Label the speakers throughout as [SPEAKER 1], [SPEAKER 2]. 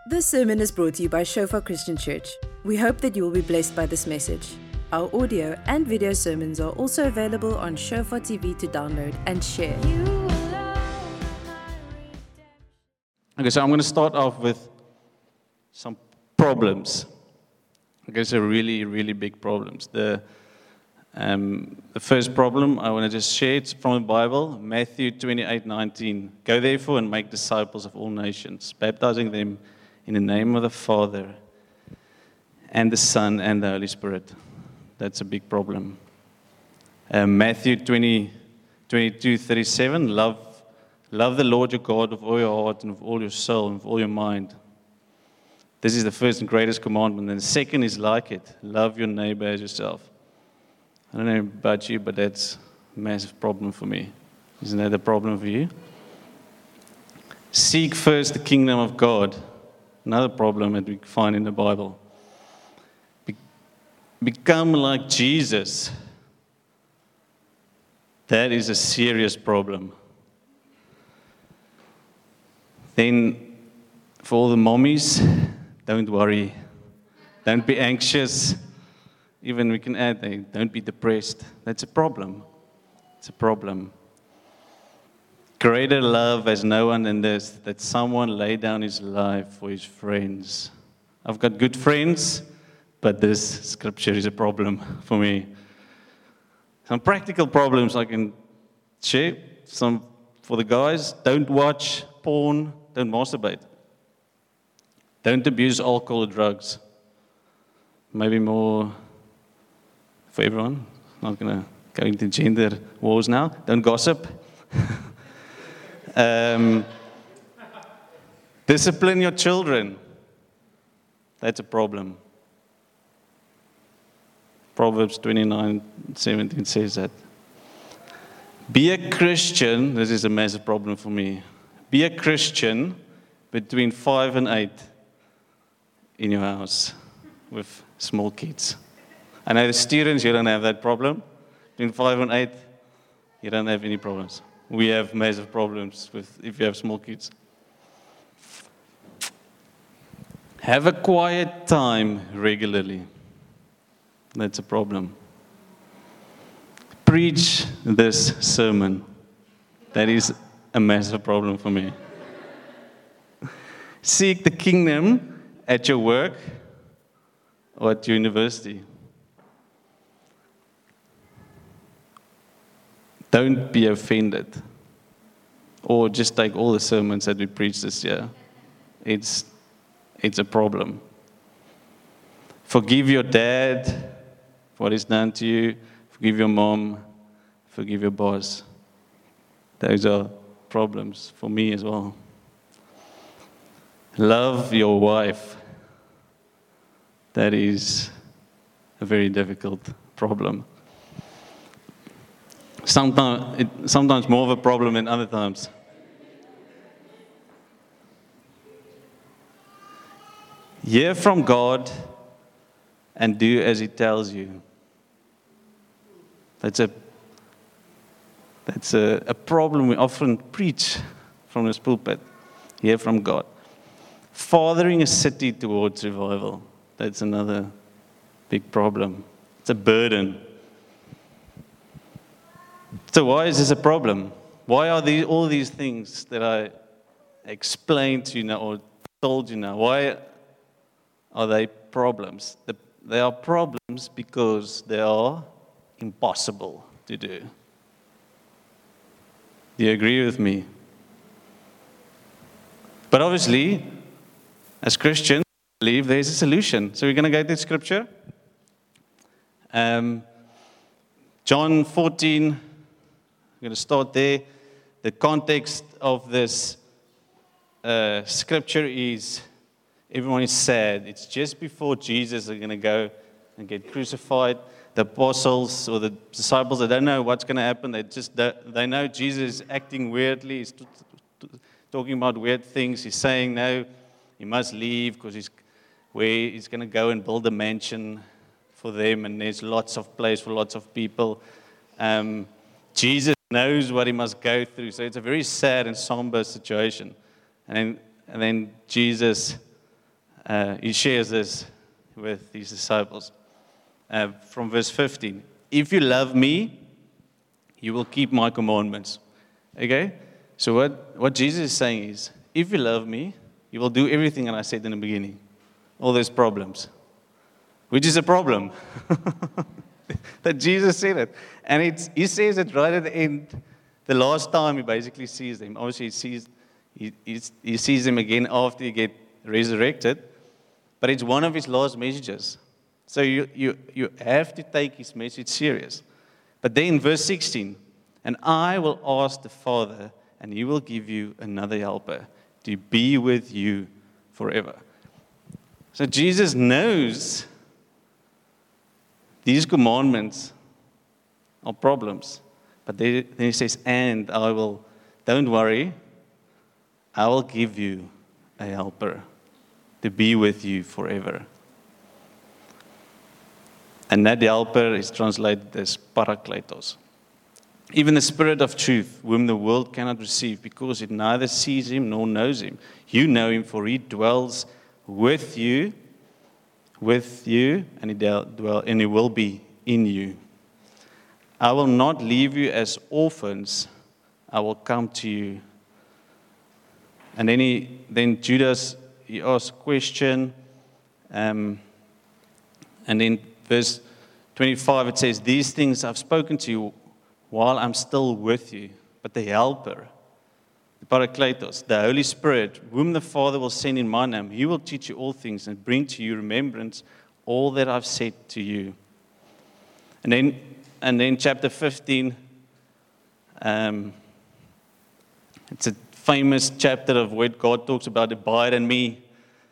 [SPEAKER 1] This sermon is brought to you by Shofar Christian Church. We hope that you will be blessed by this message. Our audio and video sermons are also available on Shofar TV to download and share.
[SPEAKER 2] Okay, so I'm going to start off with some problems. Okay, so really, really big problems. The first problem I want to just share, it's from the Bible, Matthew 28:19. Go therefore and make disciples of all nations, baptizing them in the name of the Father and the Son and the Holy Spirit. That's a big problem. Matthew 22:37. Love the Lord your God with all your heart and with all your soul and with all your mind. This is the first and greatest commandment. And the second is like it. Love your neighbor as yourself. I don't know about you, but that's a massive problem for me. Isn't that a problem for you? Seek first the kingdom of God. Another problem that we find in the Bible. Become like Jesus. That is a serious problem. Then, for all the mommies, don't worry. Don't be anxious. Even we can add, don't be depressed. That's a problem. It's a problem. Greater love has no one than this, that someone lay down his life for his friends. I've got good friends, but this scripture is a problem for me. Some practical problems I can share. Some for the guys, don't watch porn, don't masturbate. Don't abuse alcohol or drugs. Maybe more for everyone. I'm not going to go into gender wars now. Don't gossip. Discipline your children. That's a problem. Proverbs 29:17 says that. Be a Christian. This is a massive problem for me. Be a Christian between 5 and 8 in your house with small kids. I know the students, you don't have that problem. Between 5 and 8, you don't have any problems. We have massive problems if you have small kids. Have a quiet time regularly. That's a problem. Preach this sermon. That is a massive problem for me. Seek the kingdom at your work or at your university. Don't be offended. Or just take all the sermons that we preach this year. It's a problem. Forgive your dad for what he's done to you. Forgive your mom. Forgive your boss. Those are problems for me as well. Love your wife. That is a very difficult problem. Sometimes more of a problem than other times. Hear from God and do as He tells you. That's a problem we often preach from this pulpit. Hear from God. Fathering a city towards revival. That's another big problem. It's a burden. So why is this a problem? Why are all these things that I explained to you now or told you now, why are they problems? They are problems because they are impossible to do. Do you agree with me? But obviously, as Christians, I believe there's a solution. So we're going to go to Scripture. John 14, I'm going to start there. The context of this Scripture is, everyone is sad. It's just before Jesus is going to go and get crucified. The apostles or the disciples, they don't know what's going to happen. They know Jesus is acting weirdly. He's talking about weird things. He's saying, no, he must leave because he's going to go and build a mansion for them, and there's lots of place for lots of people. Jesus knows what he must go through. So it's a very sad and somber situation. And then Jesus he shares this with his disciples from verse 15. If you love me, you will keep my commandments. Okay? So what Jesus is saying is, if you love me, you will do everything that I said in the beginning. All those problems. Which is a problem. That Jesus said it. And he says it right at the end. The last time he basically sees them. Obviously he sees them again after he gets resurrected. But it's one of his last messages. So you have to take his message serious. But then verse 16. And I will ask the Father, and he will give you another helper to be with you forever. So Jesus knows these commandments are problems. But then he says, and don't worry, I will give you a helper to be with you forever. And that helper is translated as Parakletos. Even the Spirit of truth, whom the world cannot receive, because it neither sees him nor knows him. You know him, for he dwells with you, and he will be in you. I will not leave you as orphans. I will come to you. And then Judas, he asks a question, and in verse 25 it says, these things I've spoken to you while I'm still with you. But the Helper, the Parakletos, the Holy Spirit, whom the Father will send in my name, he will teach you all things and bring to you remembrance all that I've said to you. And then chapter 15, it's a famous chapter of where God talks about abide in me.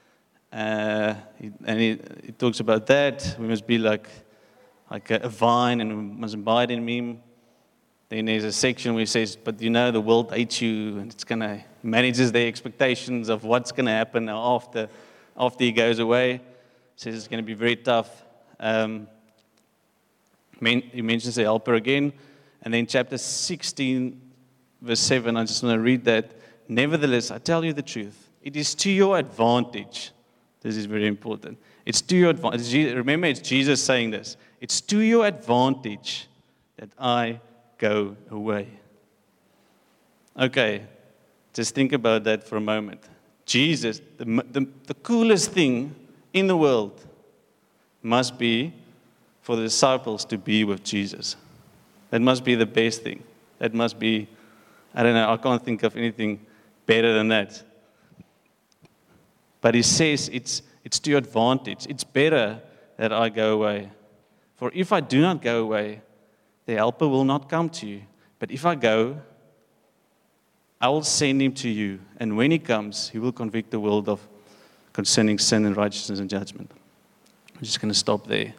[SPEAKER 2] And he talks about that. We must be like a vine and we must abide in him. Then there's a section where he says, but the world hates you, and it's going to manages their expectations of what's going to happen after he goes away. He says it's going to be very tough. He mentions the helper again. And then chapter 16, verse 7, I just want to read that. Nevertheless, I tell you the truth. It is to your advantage. This is very important. It's to your advantage. Remember, it's Jesus saying this. It's to your advantage that I go away. Okay, just think about that for a moment. Jesus, the coolest thing in the world must be for the disciples to be with Jesus. That must be the best thing. That must be, I don't know, I can't think of anything better than that. But he says it's to your advantage. It's better that I go away. For if I do not go away, the helper will not come to you. But if I go, I will send him to you. And when he comes, he will convict the world concerning sin and righteousness and judgment. I'm just going to stop there.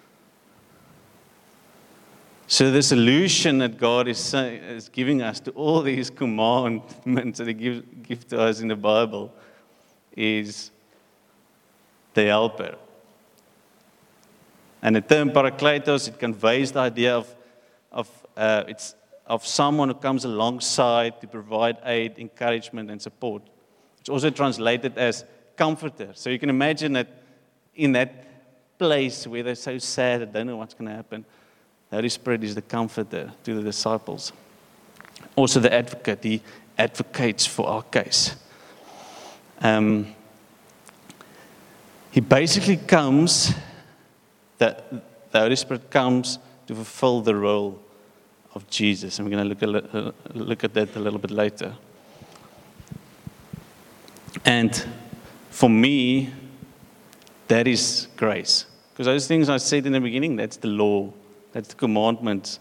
[SPEAKER 2] So the solution that God is giving us to all these commandments that he gives to us in the Bible is the helper. And the term Parakletos, it conveys the idea of someone who comes alongside to provide aid, encouragement, and support. It's also translated as comforter. So you can imagine that in that place where they're so sad, they don't know what's going to happen, the Holy Spirit is the comforter to the disciples. Also the advocate, he advocates for our case. He basically comes, the Holy Spirit comes to fulfill the role of Jesus. And we're going to look at that a little bit later. And for me, that is grace. Because those things I said in the beginning, that's the law. That's the commandments.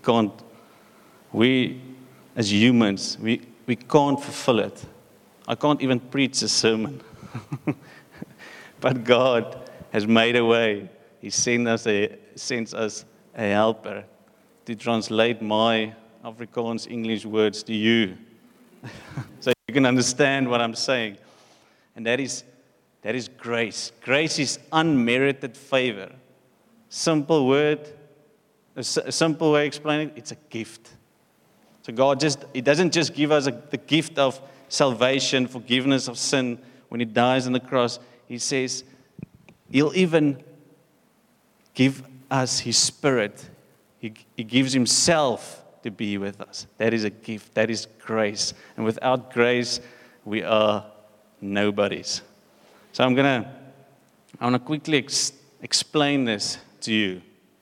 [SPEAKER 2] We as humans, we can't fulfill it. I can't even preach a sermon. But God has made a way. He sends us a helper to translate my Afrikaans English words to you. So you can understand what I'm saying. And that is grace. Grace is unmerited favor. Simple word, a simple way of explaining it, it's a gift. So God He doesn't just give us the gift of salvation, forgiveness of sin, when he dies on the cross, he says, he'll even give us his Spirit. He gives himself to be with us. That is a gift. That is grace. And without grace, we are nobodies. So I want to quickly explain this to you.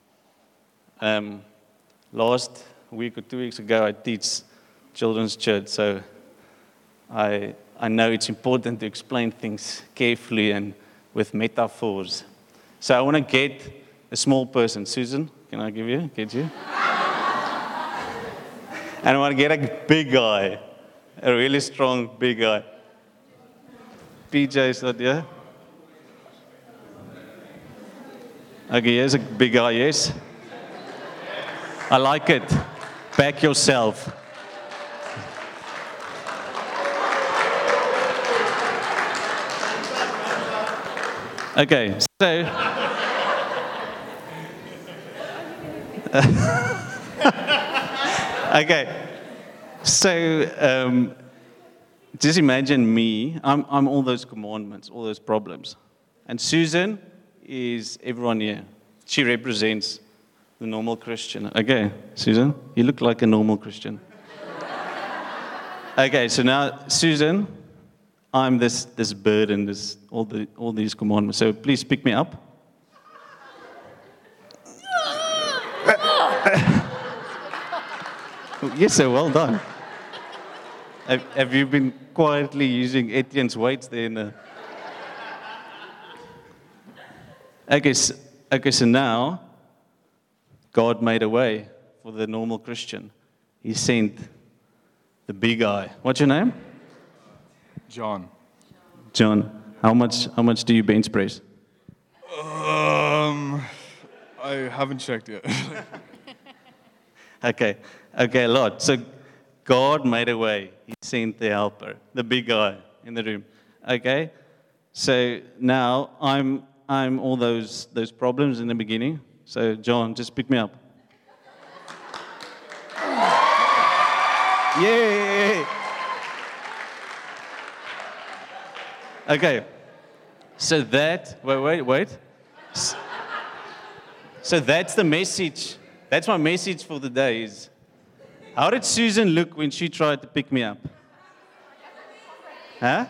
[SPEAKER 2] Last week or 2 weeks ago, I teach children's church, so I know it's important to explain things carefully and with metaphors. So I want to get a small person. Susan, can I get you? And I want to get a big guy, a really strong big guy. PJ is not here. Okay, here's a big guy, yes? I like it. Back yourself. Okay, so okay, so just imagine me. I'm all those commandments, all those problems, and Susan is everyone here. She represents the normal Christian. Okay, Susan, you look like a normal Christian. Okay, so now Susan, I'm this burden, all these commandments. So please pick me up. Yes, sir, well done. Have you been quietly using Etienne's weights there? Okay, so now God made a way for the normal Christian. He sent the big guy. What's your name?
[SPEAKER 3] John.
[SPEAKER 2] John. How much do you bench press?
[SPEAKER 3] I haven't checked yet.
[SPEAKER 2] Okay, a lot. So God made a way. He sent the helper, the big guy in the room. Okay, so now I'm all those problems in the beginning. So John, just pick me up. Yay! Okay, so wait. So that's the message. That's my message for the day is, how did Susan look when she tried to pick me up? Huh?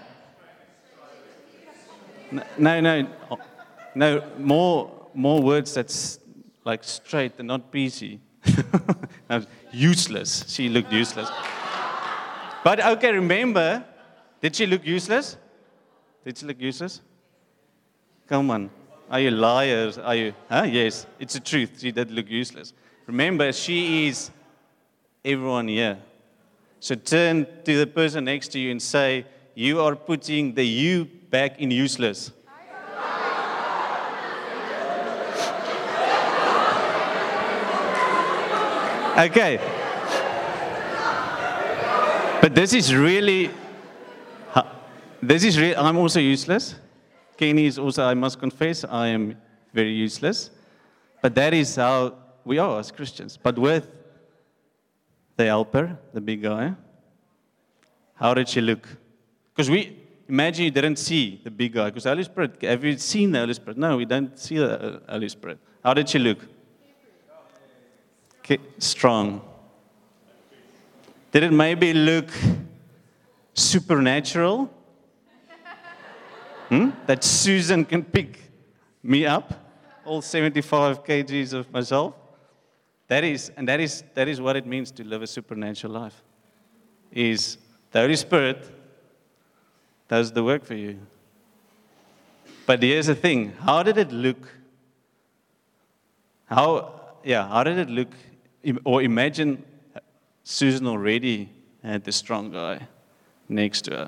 [SPEAKER 2] No, more words that's like straight and not PC. Useless. She looked useless. But okay, remember, did she look useless? Did she look useless? Come on. Are you liars? Are you? Huh? Yes, it's the truth. She did look useless. Remember, she is everyone here. So turn to the person next to you and say, you are putting the you back in useless. Okay. But this is really, I'm also useless. Kenny is also, I must confess, I am very useless. But that is how we are as Christians. But with the helper, the big guy, how did she look? Because imagine you didn't see the big guy. Because the Holy Spirit, have you seen the Holy Spirit? No, we don't see the Holy Spirit. How did she look? Okay, strong. Did it maybe look supernatural? That Susan can pick me up, all 75 kgs of myself? That is what it means to live a supernatural life. Is the Holy Spirit does the work for you. But here's the thing: how did it look? How did it look? Or imagine Susan already had the strong guy next to her.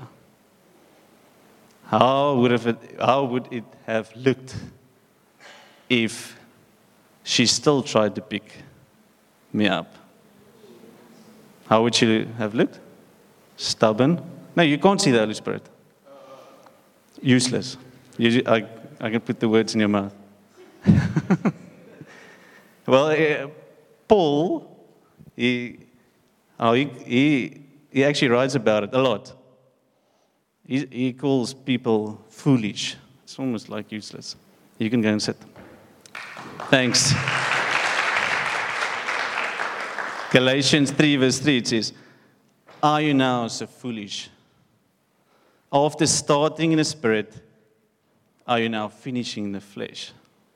[SPEAKER 2] How would it have looked if she still tried to pick me up? How would she have looked? Stubborn? No, you can't see the Holy Spirit. Useless. I can put the words in your mouth. Well, Paul, he actually writes about it a lot. He calls people foolish. It's almost like useless. You can go and sit. Thanks. Galatians 3 verse 3, it says, are you now so foolish? After starting in the spirit, are you now finishing in the flesh?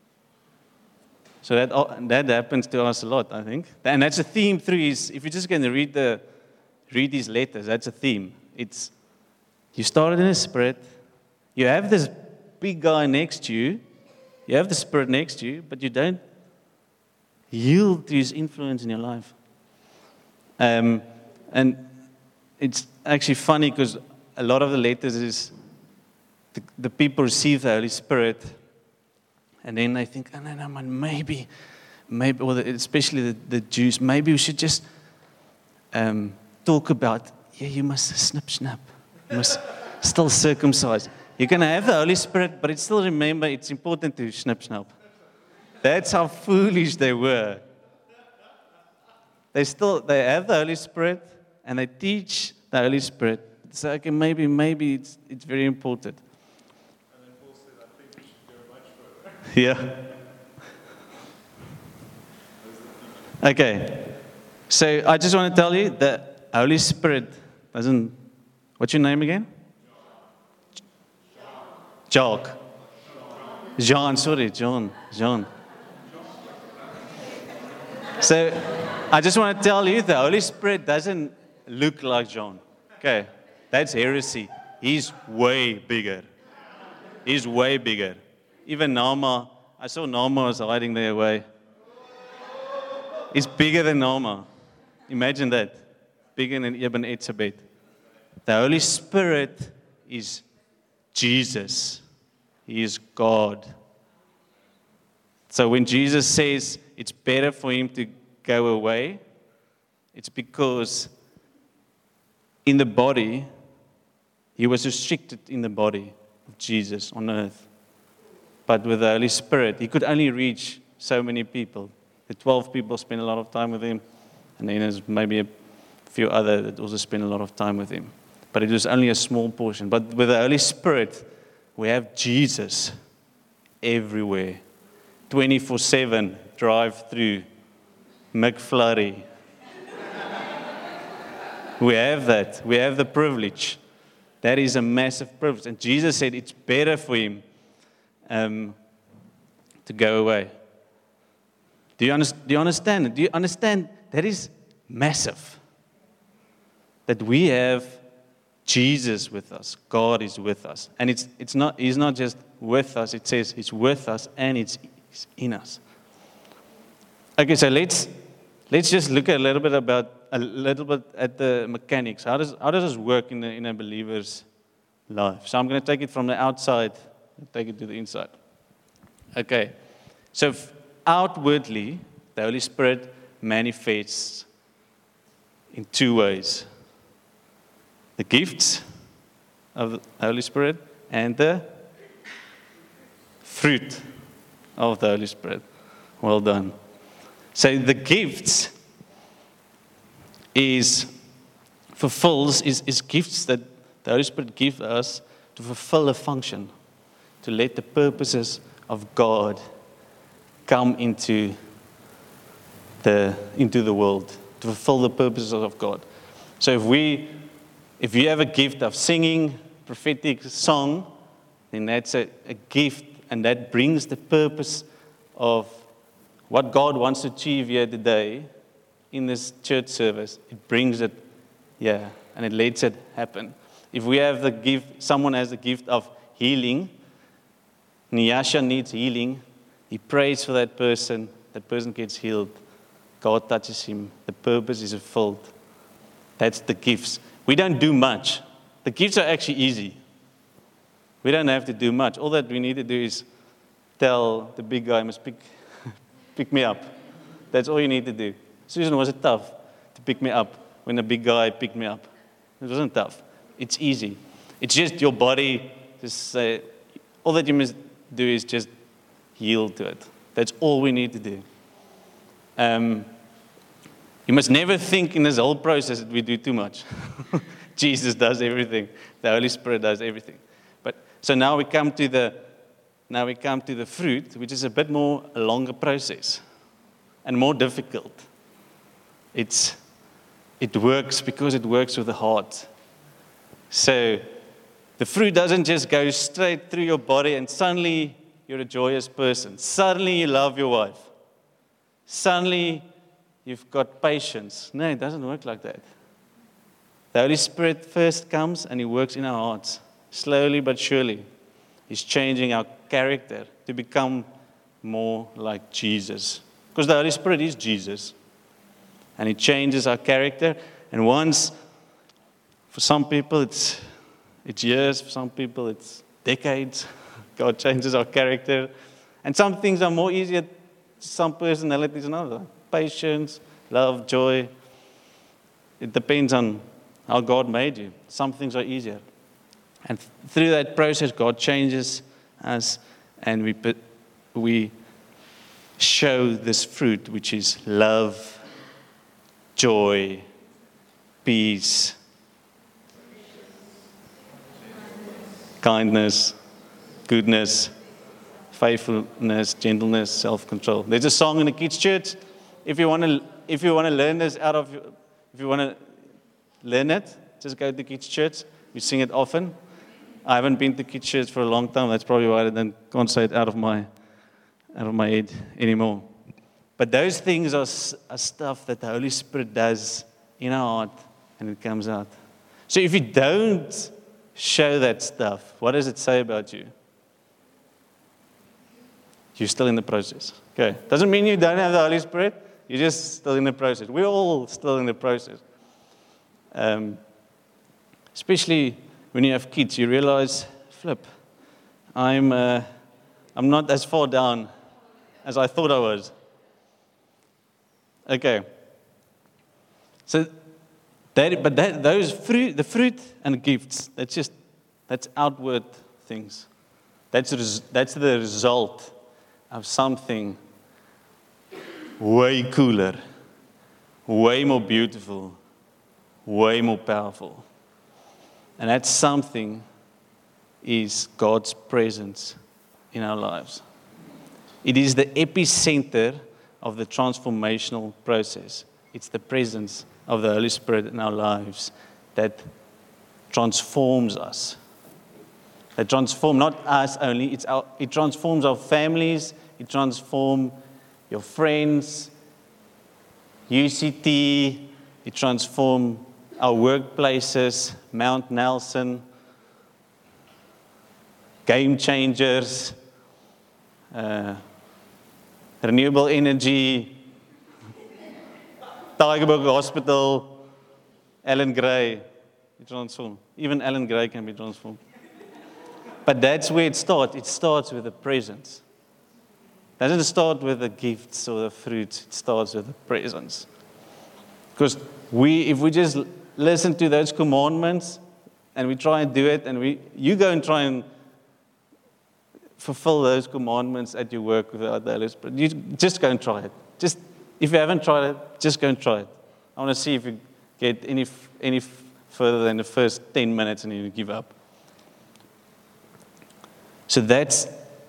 [SPEAKER 2] So that happens to us a lot, I think. And that's a theme through his, if you're just going to read these letters, that's a theme. It's, you started in the spirit, you have this big guy next to you, you have the spirit next to you, but you don't yield to his influence in your life. And it's actually funny because a lot of the letters is the people receive the Holy Spirit, and then they think, oh, no, man, maybe, or especially the Jews, maybe we should just talk about, you must snap, you must still circumcise. You can have the Holy Spirit, but still remember it's important to snap. That's how foolish they were. They have the Holy Spirit, and they teach the Holy Spirit. So, okay, maybe it's very important.
[SPEAKER 3] And then Paul said, I think we should go much further.
[SPEAKER 2] Yeah. Okay. So I just want to tell you that Holy Spirit doesn't. What's your name again? John. John. So I just want to tell you the Holy Spirit doesn't look like John. Okay. That's heresy. He's way bigger. Even Nama, I saw Nama was hiding there away. He's bigger than Nama. Imagine that. Bigger than Ibn Etzebeth. The Holy Spirit is Jesus. He is God. So when Jesus says it's better for him to go away, it's because in the body, he was restricted in the body of Jesus on earth. But with the Holy Spirit, he could only reach so many people. The 12 people spent a lot of time with him, and then there's maybe a few others that also spent a lot of time with him. But it was only a small portion. But with the Holy Spirit, we have Jesus everywhere. 24/7, drive-through, McFlurry. We have that. We have the privilege. That is a massive privilege. And Jesus said it's better for him to go away. Do you understand? Do you understand? That is massive. That we have Jesus with us. God is with us. And he's not just with us. It says he's with us and he's in us. Okay, so let's just look a little bit at the mechanics. How does this work in a believer's life? So I'm going to take it from the outside and take it to the inside. Okay, so outwardly, the Holy Spirit manifests in two ways. The gifts of the Holy Spirit and the fruit of the Holy Spirit. Well done. So the gifts is gifts that the Holy Spirit gives us to fulfill a function, to let the purposes of God come into the world, to fulfill the purposes of God. So if you have a gift of singing prophetic song, then that's a gift, and that brings the purpose of what God wants to achieve here today in this church service. It brings it here, and it lets it happen. If we have the gift, someone has the gift of healing, Nyasha needs healing, he prays for that person gets healed, God touches him, the purpose is fulfilled. That's the gifts. We don't do much. The gifts are actually easy. We don't have to do much. All that we need to do is tell the big guy, must pick me up. That's all you need to do. Susan, was it tough to pick me up when the big guy picked me up? It wasn't tough. It's easy. It's just your body, just say, all that you must do is just yield to it. That's all we need to do. You must never think in this whole process that we do too much. Jesus does everything. The Holy Spirit does everything. But so now we come to the fruit, which is a bit more a longer process and more difficult. It works because it works with the heart. So the fruit doesn't just go straight through your body and suddenly you're a joyous person. Suddenly you love your wife. Suddenly you've got patience. No, it doesn't work like that. The Holy Spirit first comes and He works in our hearts. Slowly but surely. He's changing our character to become more like Jesus. Because the Holy Spirit is Jesus. And He changes our character. And once, for some people it's years, for some people it's decades. God changes our character. And some things are more easier to some personalities than others. Patience, love, joy. It depends on how God made you. Some things are easier. And through that process, God changes us, and we show this fruit, which is love, joy, peace, kindness, goodness, faithfulness, gentleness, self-control. There's a song in the kids' church. If you want to learn this if you want to learn it, just go to kids' church. We sing it often. I haven't been to kids' church for a long time. That's probably why I can't say it out of my head anymore. But those things are stuff that the Holy Spirit does in our heart, and it comes out. So if you don't show that stuff, what does it say about you? You're still in the process. Okay. Doesn't mean you don't have the Holy Spirit. You're just still in the process. We're all still in the process. Especially when you have kids, you realize, flip, I'm not as far down as I thought I was. Okay. So, the fruit and gifts, that's outward things. That's the result of something way cooler, way more beautiful, way more powerful. And that something is God's presence in our lives. It is the epicenter of the transformational process. It's the presence of the Holy Spirit in our lives that transforms us. That transforms not us only, it transforms our families, it transforms your friends, UCT, it transforms our workplaces, Mount Nelson, Game Changers, renewable energy, Tygerberg Hospital, Alan Gray, transformed. Even Alan Gray can be transformed. But that's where it starts. It starts with the presence. It doesn't start with the gifts or the fruits. It starts with the presence. Because if we just listen to those commandments and we try and do it, and you go and try and fulfill those commandments at your work without the Holy Spirit, you just go and try it. If you haven't tried it, just go and try it. I want to see if you get any further than the first 10 minutes and you give up. So that's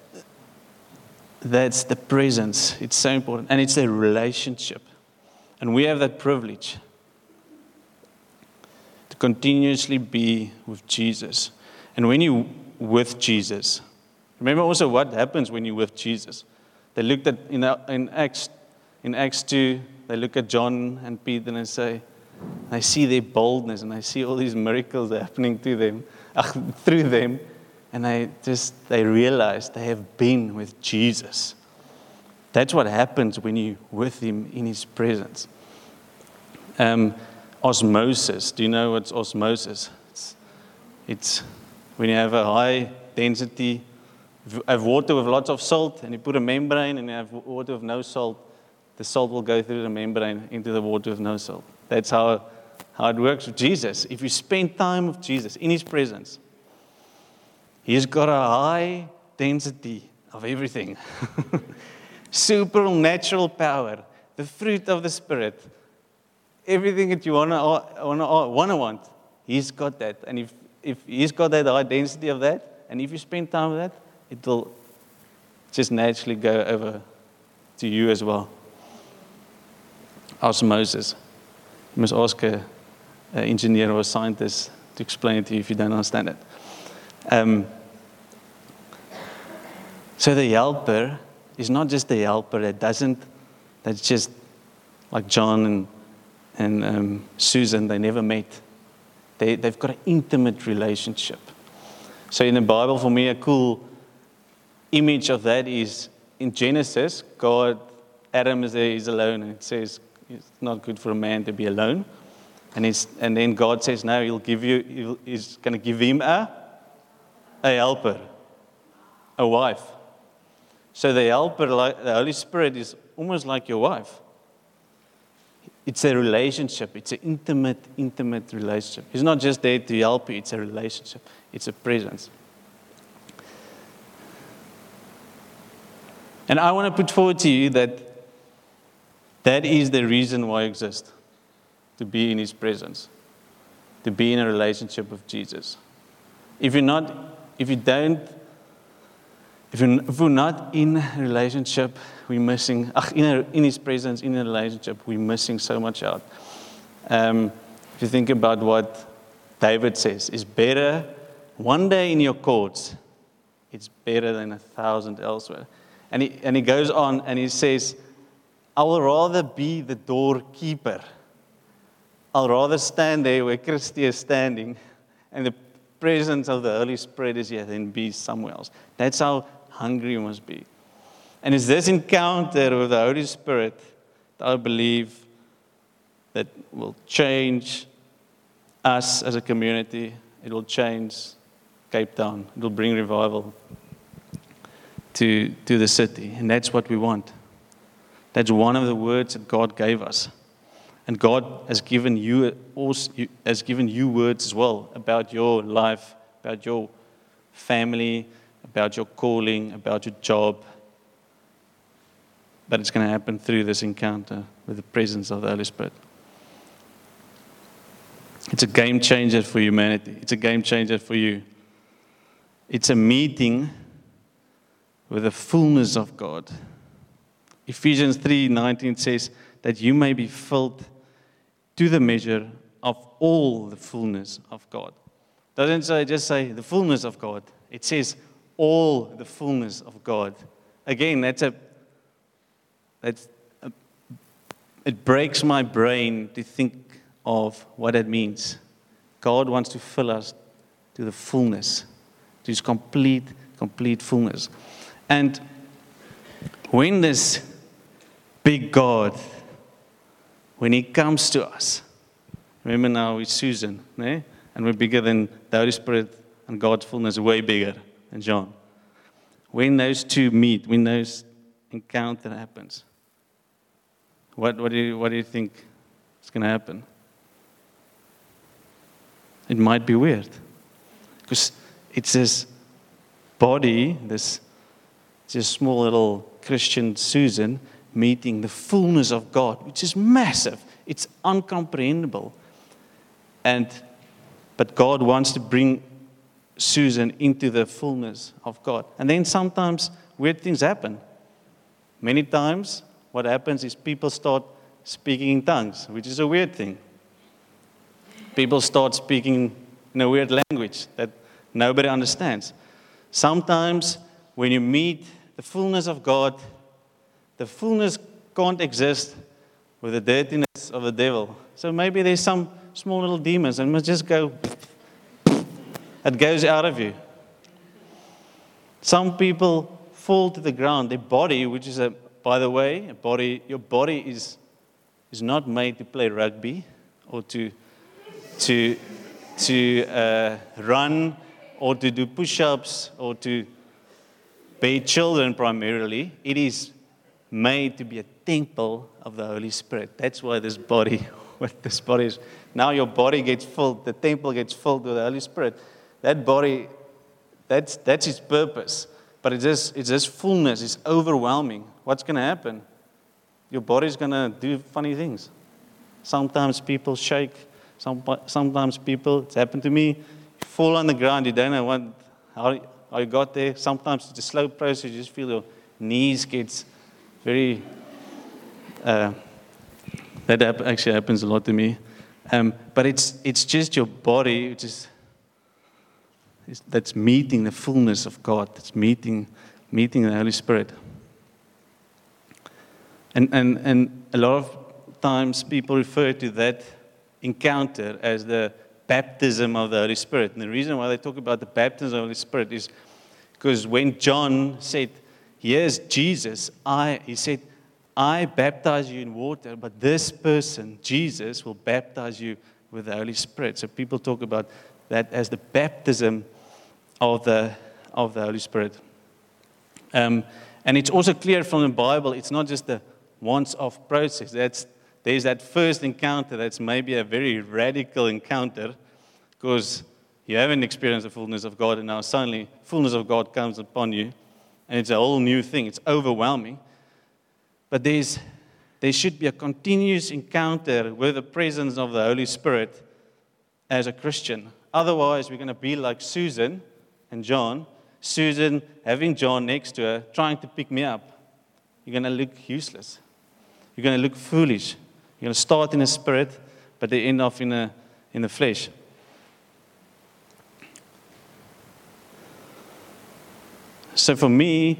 [SPEAKER 2] the presence. It's so important. And it's a relationship. And we have that privilege to continuously be with Jesus. And when you're with Jesus, remember also what happens when you're with Jesus. They looked at, in Acts 2, they look at John and Peter and they see their boldness and they see all these miracles happening to them, through them. And they realize they have been with Jesus. That's what happens when you're with Him in His presence. Osmosis. Do you know what's osmosis? It's when you have a high density, have water with lots of salt, and you put a membrane, and you have water with no salt. The salt will go through the membrane into the water with no salt. That's how it works with Jesus. If you spend time with Jesus in His presence, He's got a high density of everything. Supernatural power, the fruit of the Spirit, everything that you want, He's got that. And if He's got that high density of that, and if you spend time with that, it will just naturally go over to you as well. Osmosis. You must ask an engineer or a scientist to explain it to you if you don't understand it. So the helper is not just the helper that's just like John and Susan, they never met. They've got an intimate relationship. So in the Bible, for me, a cool image of that is in Genesis, Adam is there, he's alone, and it says it's not good for a man to be alone. And then God says, no, he's going to give him a helper, a wife. So the helper, like the Holy Spirit, is almost like your wife. It's a relationship. It's an intimate relationship. He's not just there to help you. It's a relationship. It's a presence. And I want to put forward to you that is the reason why I exist. To be in His presence. To be in a relationship with Jesus. If we're not in a relationship, we're missing, in His presence, in a relationship, we're missing so much out. If you think about what David says, it's better one day in your courts, it's better than 1,000 elsewhere. And he goes on and he says, I will rather be the doorkeeper. I'll rather stand there where Christy is standing and the presence of the Holy Spirit is here than be somewhere else. That's how hungry you must be. And it's this encounter with the Holy Spirit that I believe that will change us as a community. It will change Cape Town. It will bring revival to the city. And that's what we want. That's one of the words that God gave us. And God has given you words as well about your life, about your family, about your calling, about your job. But it's going to happen through this encounter with the presence of the Holy Spirit. It's a game changer for humanity. It's a game changer for you. It's a meeting with the fullness of God. Ephesians 3:19 says that you may be filled to the measure of all the fullness of God. Doesn't just say the fullness of God. It says all the fullness of God. Again, it breaks my brain to think of what it means. God wants to fill us to the fullness, to His complete fullness. And when this big God, when He comes to us, remember now it's Susan, and we're bigger than the Holy Spirit, and God's fullness way bigger than John. When those two meet, when those encounter happens, what do you think is going to happen? It might be weird, because it's this body, this small little Christian Susan, meeting the fullness of God, which is massive. It's incomprehensible. But God wants to bring Susan into the fullness of God. And then sometimes weird things happen. Many times what happens is people start speaking in tongues, which is a weird thing. People start speaking in a weird language that nobody understands. Sometimes when you meet the fullness of God, the fullness can't exist with the dirtiness of the devil. So maybe there's some small little demons and must just go, it goes out of you. Some people fall to the ground. Their body, which is by the way, your body is not made to play rugby or to run or to do push-ups or to bear children primarily. It is made to be a temple of the Holy Spirit. That's why this body is. Now your body gets filled, the temple gets filled with the Holy Spirit. That body, that's its purpose. But it's this fullness, it's overwhelming. What's going to happen? Your body's going to do funny things. Sometimes people shake. Sometimes people, it's happened to me, you fall on the ground, you don't know how you got there. Sometimes it's a slow process, you just feel your knees gets very, actually happens a lot to me. But it's just your body, that's meeting the fullness of God. It's meeting the Holy Spirit. And a lot of times people refer to that encounter as the baptism of the Holy Spirit. And the reason why they talk about the baptism of the Holy Spirit is because when John said, "Here's Jesus," he said, "I baptize you in water, but this person, Jesus, will baptize you with the Holy Spirit." So people talk about that as the baptism of the Holy Spirit. And it's also clear from the Bible, it's not just a once-off process. There's that first encounter that's maybe a very radical encounter because you haven't experienced the fullness of God, and now suddenly fullness of God comes upon you, and it's a whole new thing. It's overwhelming. But there should be a continuous encounter with the presence of the Holy Spirit as a Christian. Otherwise, we're going to be like Susan and John. Susan having John next to her, trying to pick me up. You're going to look useless. You're going to look foolish. You're going to start in the spirit, but they end off in the flesh. So for me,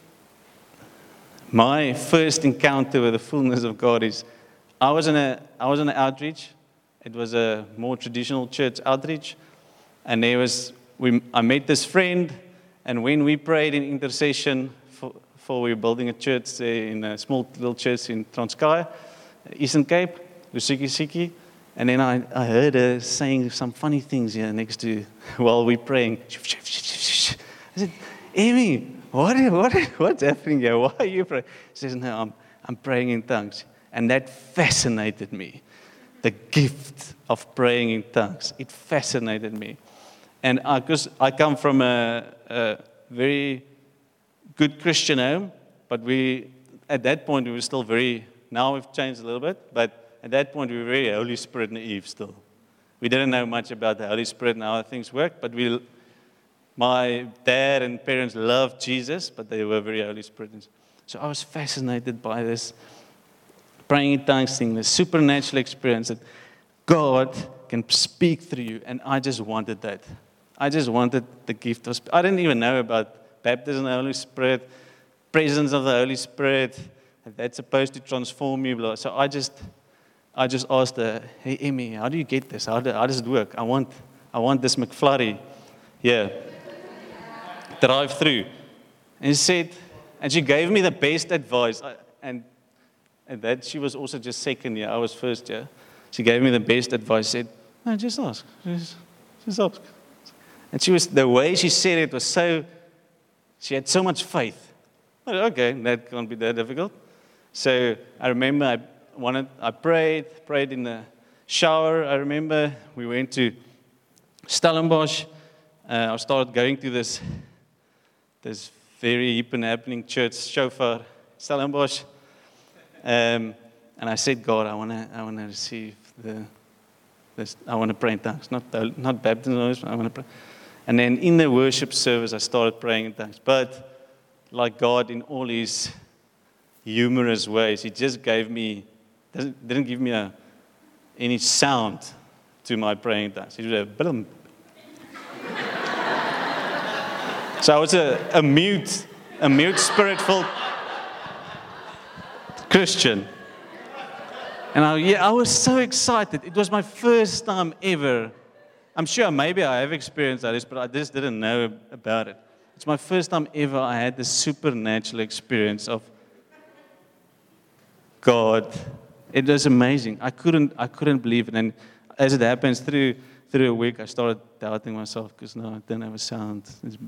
[SPEAKER 2] my first encounter with the fullness of God is, I was in an outreach. It was a more traditional church outreach, and I met this friend, and when we prayed in intercession for we were building a church there in a small little church in Transkei, Eastern Cape, Lusiki, and then I heard her saying some funny things here next to while we're praying. I said, "Amy, what's happening here? Why are you praying?" She says, "No, I'm praying in tongues." And that fascinated me. The gift of praying in tongues. It fascinated me. And because I come from a very good Christian home, but at that point we were still now we've changed a little bit, but at that point we were very Holy Spirit naive still. We didn't know much about the Holy Spirit and how things work, but my dad and parents loved Jesus, but they were very Holy Spirit. So I was fascinated by this praying in tongues thing, this supernatural experience that God can speak through you, and I just wanted that. I just wanted the gift of I didn't even know about baptism of the Holy Spirit, presence of the Holy Spirit, that's supposed to transform you. So I just asked her, "Hey, Emmy, how do you get this? How does it work? I want this McFlurry here, drive through." And she gave me the best advice. And that she was also just second year, I was first year. She gave me the best advice. Said, "No, just ask, just ask." And the way she said it was she had so much faith. I said, okay, that can't be that difficult. So I remember I prayed in the shower. I remember we went to Stellenbosch. I started going to this very hip and happening church, Shofar, Stellenbosch. And I said, "God, I want to receive this. I want to pray in tongues, not baptism. I want to pray." And then in the worship service, I started praying in tongues. But like God, in all His humorous ways, He just didn't give me any sound to my praying in tongues. He was a blum. So I was a mute, spirit-filled Christian. And I was so excited. It was my first time ever. I'm sure maybe I have experienced this, but I just didn't know about it. It's my first time ever I had this supernatural experience of God. It was amazing. I couldn't believe it. And as it happens, through a week, I started doubting myself because I didn't have a sound.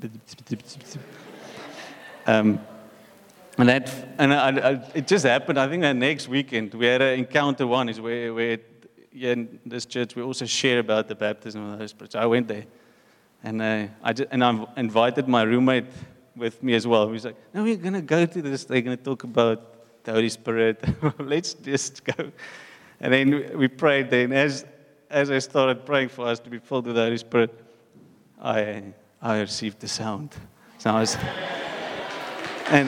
[SPEAKER 2] It just happened. I think that next weekend we had an encounter one is where in this church we also share about the baptism of the Holy Spirit. So I went there, and I invited my roommate with me as well. He was like, "No, we're gonna go to this. They're gonna talk about the Holy Spirit. Let's just go." And then we prayed. Then as I started praying for us to be filled with the Holy Spirit, I received the sound. So I was, and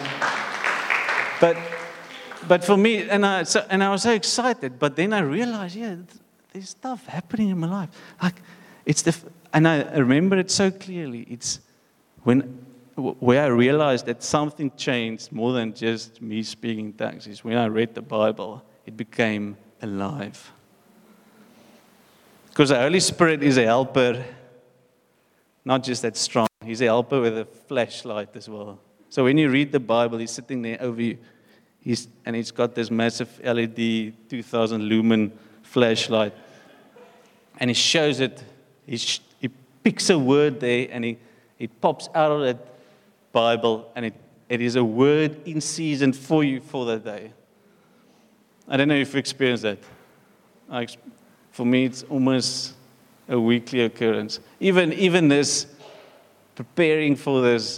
[SPEAKER 2] but for me, and I was so excited. But then I realized, there's stuff happening in my life. Like and I remember it so clearly. It's where I realized that something changed more than just me speaking tongues. Is when I read the Bible, it became alive. Because the Holy Spirit is a helper, not just that strong. He's a helper with a flashlight as well. So when you read the Bible, He's sitting there over you. He's got this massive LED 2000 lumen flashlight. And He shows it. He picks a word there and it pops out of that Bible, and it is a word in season for you for that day. I don't know if you've experienced that. For me, it's almost a weekly occurrence. Even this, preparing for this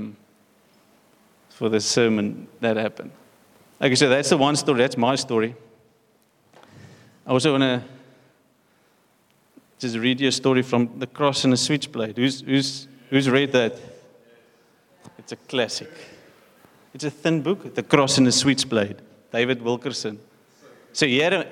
[SPEAKER 2] sermon, that happened. Okay, so that's the one story. That's my story. I also want to just read you a story from The Cross and the Switchblade. Who's read that? It's a classic. It's a thin book, The Cross and the Switchblade, David Wilkerson. So he had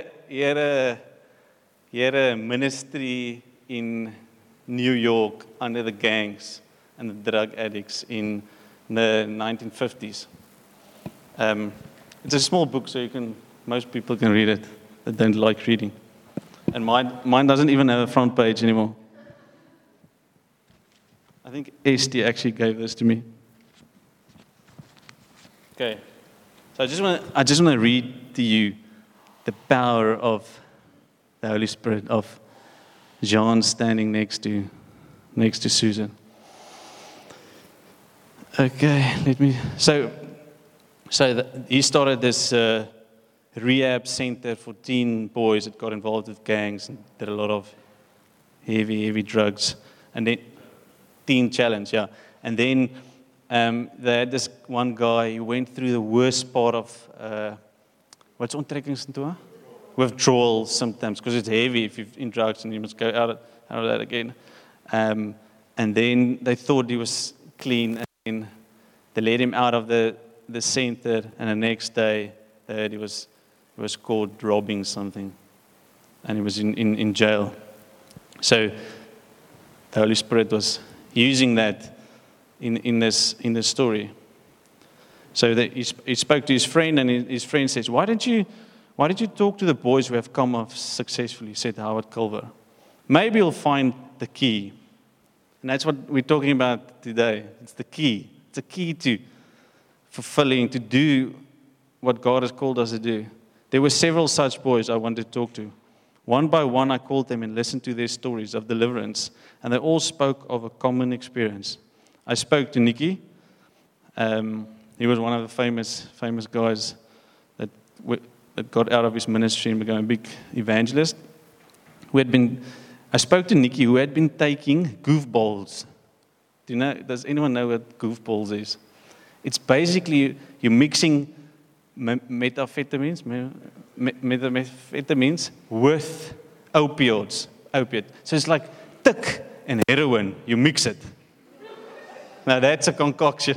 [SPEAKER 2] a ministry in New York under the gangs and the drug addicts in the 1950s. It's a small book, so most people can read it that don't like reading. And mine doesn't even have a front page anymore. I think Esty actually gave this to me. Okay, so I just want to read to you the power of the Holy Spirit, of John standing next to Susan. Okay, he started this rehab center for teen boys that got involved with gangs and did a lot of heavy drugs, and then Teen Challenge, yeah. And then they had this one guy who went through the worst part of what's onttrekkingsintoe? Withdrawal symptoms, because it's heavy if you're in drugs and you must go out of that again. And then they thought he was clean, and then they let him out of the center, and the next day they heard he was caught robbing something, and he was in jail. So the Holy Spirit was using that in this story. So that he spoke to his friend, and his friend says, Why did you talk to the boys who have come off successfully, said Howard Culver. Maybe you'll find the key. And that's what we're talking about today. It's the key. It's a key to fulfilling, to do what God has called us to do. There were several such boys I wanted to talk to. One by one, I called them and listened to their stories of deliverance, and they all spoke of a common experience. I spoke to Nicky. He was one of the famous guys that got out of his ministry and became a big evangelist. I spoke to Nicky, who had been taking goofballs. Does anyone know what goofballs is? It's basically you're mixing methamphetamines with opiates. So it's like thick and heroin. You mix it. Now that's a concoction.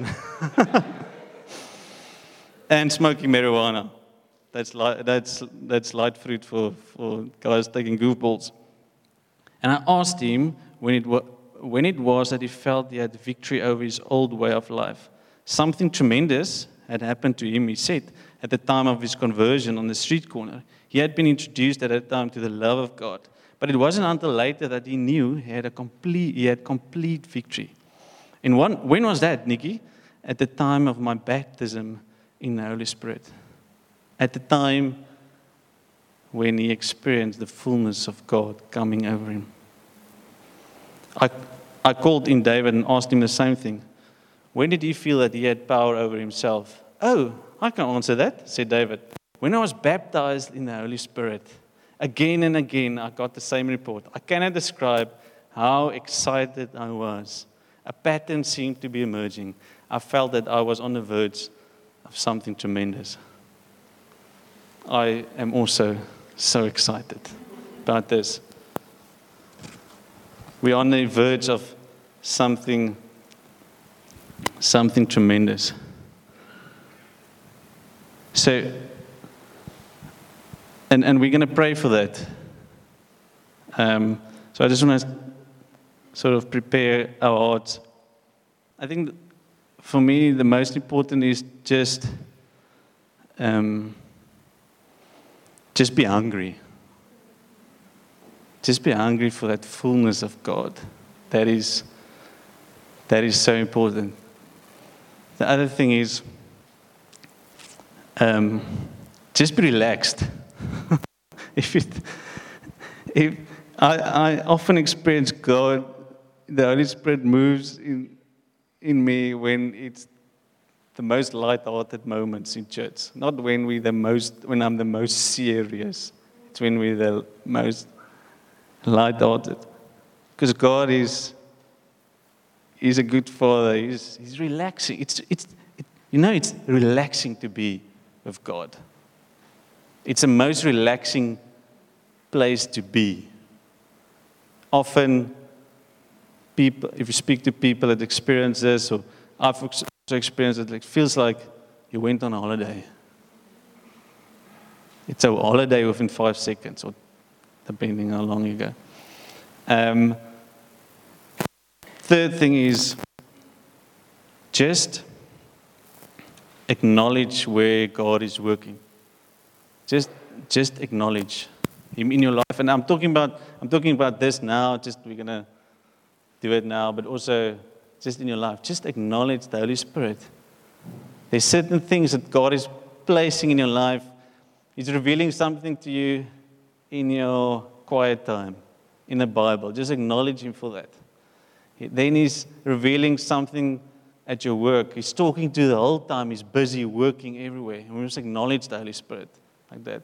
[SPEAKER 2] And smoking marijuana. That's light fruit for guys taking goofballs. And I asked him when it was that he felt he had victory over his old way of life. Something tremendous had happened to him, he said, at the time of his conversion on the street corner. He had been introduced at that time to the love of God. But it wasn't until later that he knew he had complete victory. And when was that, Nicky? At the time of my baptism in the Holy Spirit. At the time when he experienced the fullness of God coming over him. I called in David and asked him the same thing. When did he feel that he had power over himself? Oh, I can answer that, said David. When I was baptized in the Holy Spirit, again and again I got the same report. I cannot describe how excited I was. A pattern seemed to be emerging. I felt that I was on the verge of something tremendous. I am also so excited about this. We're on the verge of something tremendous. So, and we're going to pray for that. So I just want to sort of prepare our hearts. I think for me, the most important is just be hungry. Just be hungry for that fullness of God. That is so important. The other thing is, just be relaxed. If I often experience God, the Holy Spirit moves in me when it's the most light-hearted moments in church. Not when I'm the most serious. It's when we're the most light-hearted. Because God is a good Father. He's relaxing. It's relaxing to be with God. It's the most relaxing place to be. Often, people, if you speak to people that experience this, or I've also experienced it feels like you went on a holiday. It's a holiday within 5 seconds, or depending how long you go. Third thing is just acknowledge where God is working. Just acknowledge Him in your life. And I'm talking about this now. We're gonna do it now, but also just in your life. Just acknowledge the Holy Spirit. There's certain things that God is placing in your life. He's revealing something to you in your quiet time, in the Bible. Just acknowledge Him for that. Then He's revealing something at your work. He's talking to you the whole time. He's busy working everywhere. And we just acknowledge the Holy Spirit like that.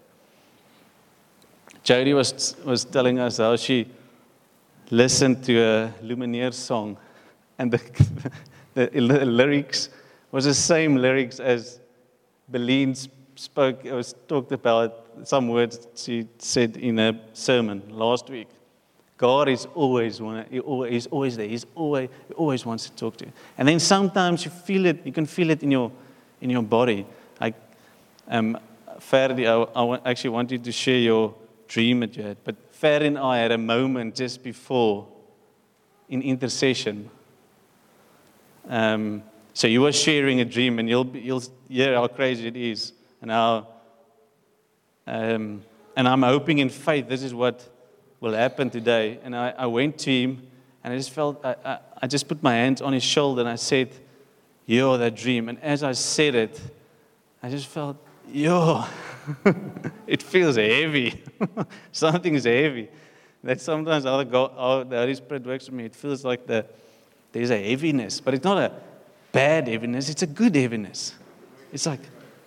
[SPEAKER 2] Jody was telling us how she listened to a Lumineer song, and the lyrics was the same lyrics as Beleen talked about some words she said in a sermon last week. God is always there. He always wants to talk to you. And then sometimes you feel it. You can feel it in your body. Like Ferdi, I actually want you to share your dream that you had. But Ferdi and I had a moment just before in intercession. So you were sharing a dream, and you'll hear how crazy it is, and how. And I'm hoping in faith this is what will happen today. And I went to him, and I just felt, I just put my hands on his shoulder, and I said, "Yo, that dream." And as I said it, I just felt, yo, it feels heavy. Something is heavy. That's sometimes how the Holy Spirit works with me. It feels like there's a heaviness, but it's not a bad heaviness. It's a good heaviness. It's like,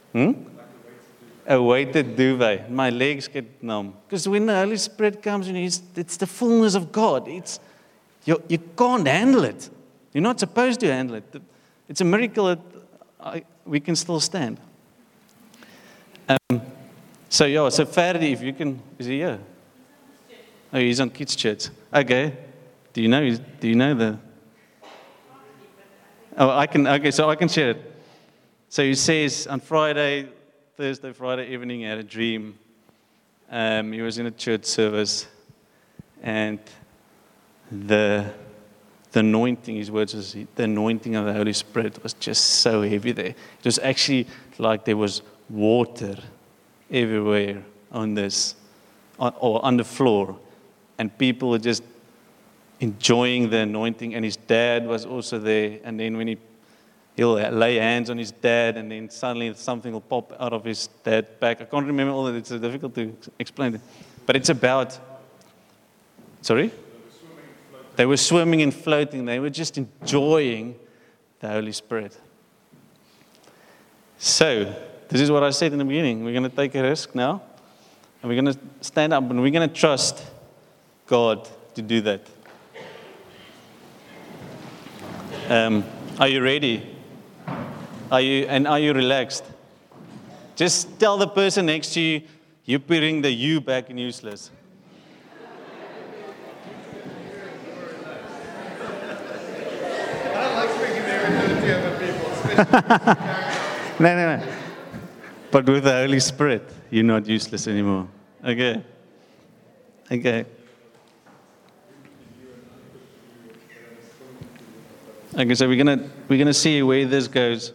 [SPEAKER 2] a weighted duvet. My legs get numb. Because when the Holy Spirit comes in, it's the fullness of God. You can't handle it. You're not supposed to handle it. It's a miracle that we can still stand. So Ferdi, if you can, is he here? Oh, he's on Kids Church. Okay. Do you know the? Oh, I can. Okay, so I can share it. So he says on Friday evening, he had a dream. He was in a church service, and the anointing, his words was, the anointing of the Holy Spirit was just so heavy there. It was actually like there was water everywhere on the floor, and people were just enjoying the anointing. And his dad was also there. And then when he'll lay hands on his dad, and then suddenly something will pop out of his dad's back. I can't remember all of it. It's difficult to explain it. But it's about. Sorry? They were swimming and floating. They were just enjoying the Holy Spirit. So, this is what I said in the beginning. We're going to take a risk now. And we're going to stand up, and we're going to trust God to do that. Are you ready? Are you relaxed? Just tell the person next to you, you're putting the you back in useless. No. But with the Holy Spirit, you're not useless anymore. Okay. Okay, so we're gonna see where this goes.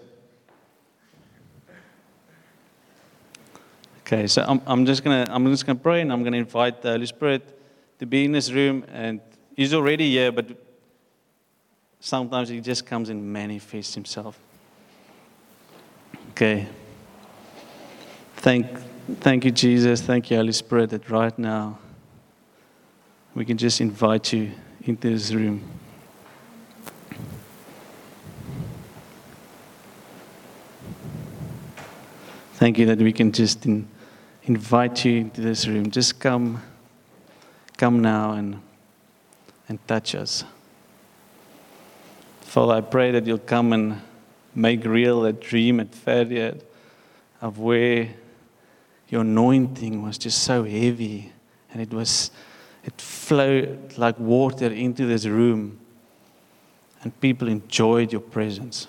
[SPEAKER 2] Okay, so I'm just gonna pray, and I'm gonna invite the Holy Spirit to be in this room, and He's already here, but sometimes He just comes and manifests Himself. Okay. Thank you, Jesus. Thank you, Holy Spirit, that right now we can just invite you into this room. Thank you that we can just invite you into this room. Just come now and touch us. Father, I pray that you'll come and make real that dream at Fairfield of where your anointing was just so heavy, and it flowed like water into this room, and people enjoyed your presence.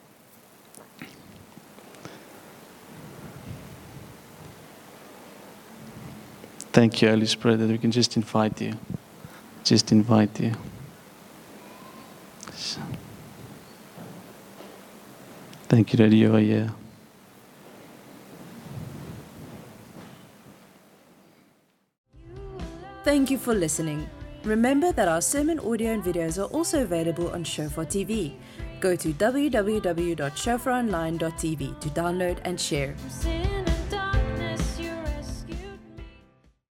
[SPEAKER 2] Thank you, Holy Spirit, that we can just invite you. Just invite you. Thank you that you are here.
[SPEAKER 1] Thank you for listening. Remember that our sermon audio and videos are also available on Shofar TV. Go to www.shofaronline.tv to download and share.